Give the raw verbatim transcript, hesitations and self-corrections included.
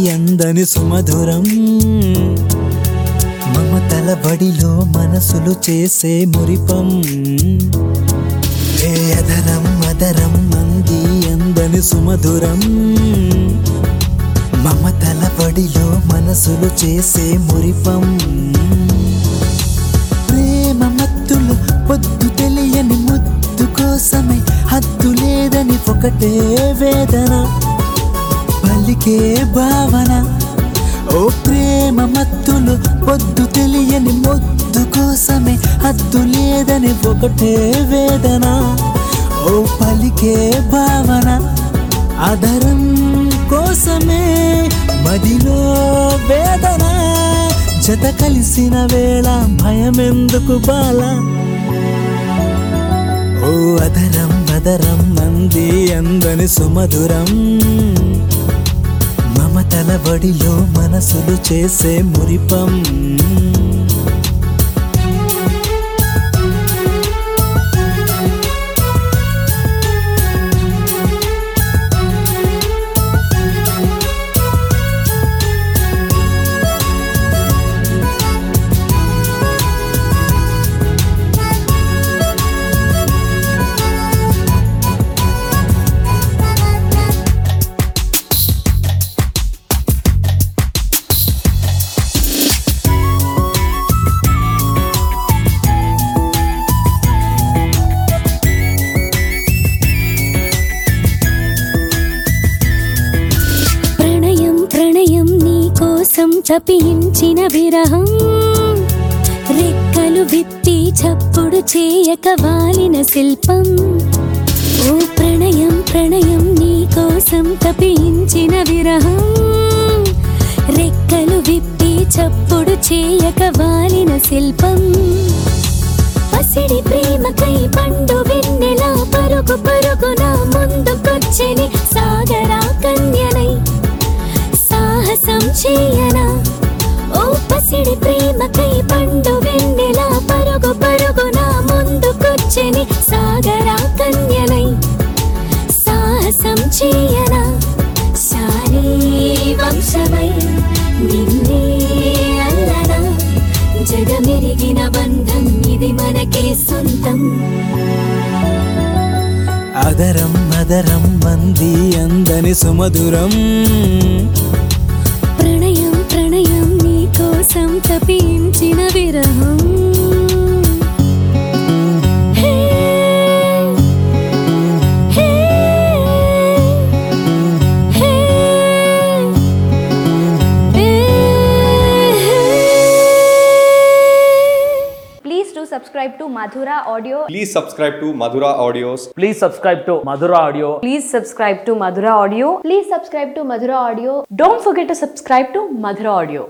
ఎందని సుమధురం మమతల బడిలో మనసులు చేసే మురిపం ఏ అధరం అధరం మంది ఎందని సుమధురం మమతల బడిలో మనసులు చేసే మురిపం ప్రేమ మత్తులు పొద్దు తెలియని ముద్దు కోసమే హద్దు లేదని ఒకటే వేదన పలికే భావన ఓ ప్రేమ మత్తులు పొద్దు తెలియని ముద్దు కోసమే హద్దు లేదని ఒకటే వేదన ఓ పలికే భావన ఆదరం కోసమే మదిలో వేదన జత కలిసిన వేళ భయమెందుకు బాల ఓ అధరం అధరం మంది అందని సుమధురం మమతల బడిలో మనసులు చేసే మురిపం తపించిన విరహం రెక్కలు విప్పి చప్పుడు చేయక వాలిన శిల్పం ఓ ప్రణయం ప్రణయం నీ కోసం తపించిన విరహం రెక్కలు విప్పి చప్పుడు చేయక వాలిన శిల్పం పసిడి ప్రేమకై పండు వెన్నెలా పరుగు పరుగున ముందుకొచ్చని సాగరా కన్యనై సాహసం చేయనా ఓ పసిడి ప్రేమకై పండు వెన్నెలా పరుగు పరుగున ముందుకొచ్చని సాగరా కన్యనై సాహసం చేయనా శారీ వంశమై నిన్నే అల్లనా జగమెరిగిన బంధం ఇది మనకే సొంతం అదరం అదరం మంది అందని సుమధురం ప్రణయం ప్రణయం నీ కోసం తపించిన విరహం Subscribe to Madhura Audio. Please subscribe to Madhura Audios. Please subscribe to Madhura Audio. Please subscribe to Madhura Audio. Please subscribe to Madhura Audio. Don't forget to subscribe to Madhura Audio.